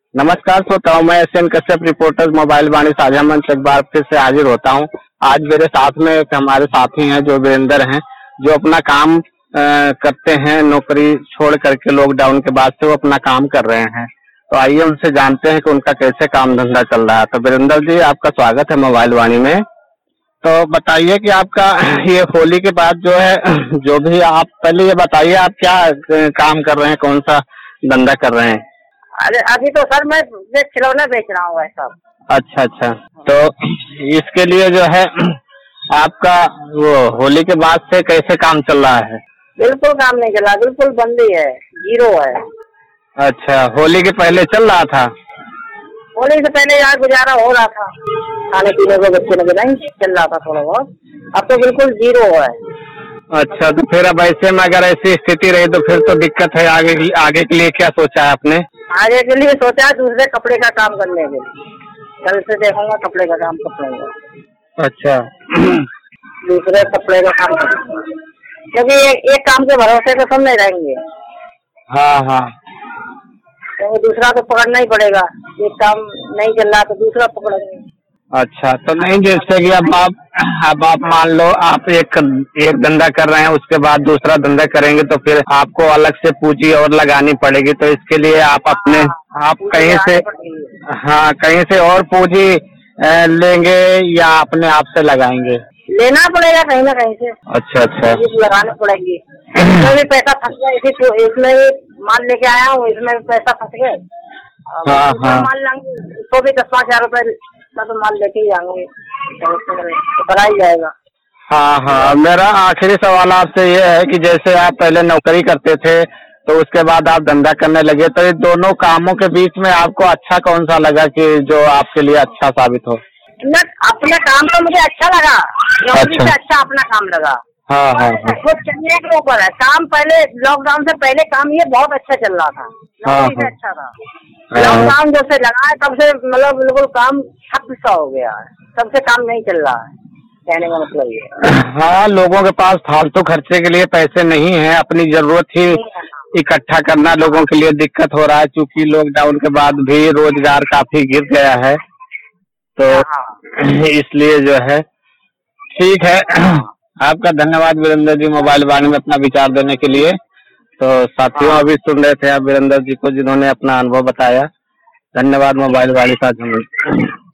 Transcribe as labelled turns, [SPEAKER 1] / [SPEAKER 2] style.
[SPEAKER 1] नमस्कार श्रोताओं, मैं SN Kashyap reporters mobile Vaani साझा मंच एक बार फिर से हाजिर होता हूं। आज मेरे साथ में एक हमारे साथी हैं जो वीरेंद्र हैं, जो अपना काम करते हैं। नौकरी छोड़ करके लॉकडाउन के बाद से वो अपना काम कर रहे हैं। तो आइए उनसे जानते हैं कि उनका कैसे काम धंधा चल रहा है। तो वीरेंद्र जी, आपका स्वागत है मोबाइल वाणी में। तो बताइए कि आपका ये होली के बाद जो है, जो भी आप पहले ये बताइए आप क्या काम कर रहे हैं, कौन सा धंधा कर रहे हैं?
[SPEAKER 2] अरे अभी तो सर मैं खिलौने बेच रहा हूँ ऐसा।
[SPEAKER 1] अच्छा, तो इसके लिए जो है आपका वो होली के बाद से कैसे काम चल रहा है?
[SPEAKER 2] बिल्कुल काम नहीं चला, बिल्कुल बंदी है, जीरो है।
[SPEAKER 1] अच्छा, होली के पहले चल रहा था?
[SPEAKER 2] होली से पहले यार गुजारा हो रहा था, खाने पीने को बच्चे लगे नहीं चल रहा था थोड़ा बहुत। अब तो बिल्कुल जीरो है।
[SPEAKER 1] अच्छा, तो फिर अब ऐसे में अगर ऐसी स्थिति रही तो फिर तो दिक्कत है। आगे के लिए क्या सोचा है आपने?
[SPEAKER 2] आगे के लिए सोचा है दूसरे कपड़े का काम करने के लिए। कल से देखूंगा कपड़े का काम करूंगा।
[SPEAKER 1] अच्छा।
[SPEAKER 2] दूसरे कपड़े का काम करूंगा, क्योंकि एक काम के भरोसे तो सब नहीं रहेंगे।
[SPEAKER 1] हाँ।
[SPEAKER 2] क्योंकि दूसरा तो पकड़ना ही पड़ेगा। एक काम नहीं चल रहा तो दूसरा पकड़ेंगे।
[SPEAKER 1] अच्छा, तो नहीं, जैसे कि अब आप मान लो आप एक धंधा कर रहे हैं, उसके बाद दूसरा धंधा करेंगे तो फिर आपको अलग से पूंजी और लगानी पड़ेगी। तो इसके लिए आप कहीं से और पूंजी लेंगे या अपने आप से लगाएंगे?
[SPEAKER 2] लेना पड़ेगा कहीं ना कहीं से।
[SPEAKER 1] अच्छा।
[SPEAKER 2] लगाने पड़ेंगे। इसमें भी पैसा फंस गया, इसमें माल लेके आया हूँ, इसमें भी पैसा फंस गए।
[SPEAKER 1] हाँ।
[SPEAKER 2] माल लाएंगे तो भी 10-5 हजार रुपए तो माल लेके ही आएंगे, तो बना ही जाएगा।
[SPEAKER 1] हाँ, मेरा आखिरी सवाल आपसे ये है कि जैसे आप पहले नौकरी करते थे तो उसके बाद आप धंधा करने लगे, तो ये दोनों कामों के बीच में आपको अच्छा कौन सा लगा कि जो आपके लिए अच्छा साबित हो?
[SPEAKER 2] अपना काम तो मुझे अच्छा लगा, नौकरी से अच्छा अपना काम लगा।
[SPEAKER 1] हाँ।
[SPEAKER 2] वो चलने के ऊपर है काम। पहले लॉकडाउन से पहले काम ये बहुत अच्छा चल रहा था, नौकरी से अच्छा था। लॉकडाउन जब से लगा है तब से मतलब बिल्कुल काम ठप सा हो गया है, तब से काम नहीं चल रहा है, कहने का मतलब ये।
[SPEAKER 1] हाँ, लोगों के पास फालतू खर्चे के लिए पैसे नहीं है, अपनी जरूरत ही इकट्ठा करना लोगों के लिए दिक्कत हो रहा है, क्योंकि लॉकडाउन के बाद भी रोजगार काफी गिर गया है। तो इसलिए जो है ठीक है। आपका धन्यवाद वीरेंद्र जी, मोबाइल वाणी में अपना विचार देने के लिए। तो साथियों, अभी सुन रहे थे आप वीरेंद्र जी को, जिन्होंने अपना अनुभव बताया। धन्यवाद मोबाइल वाणी साझा।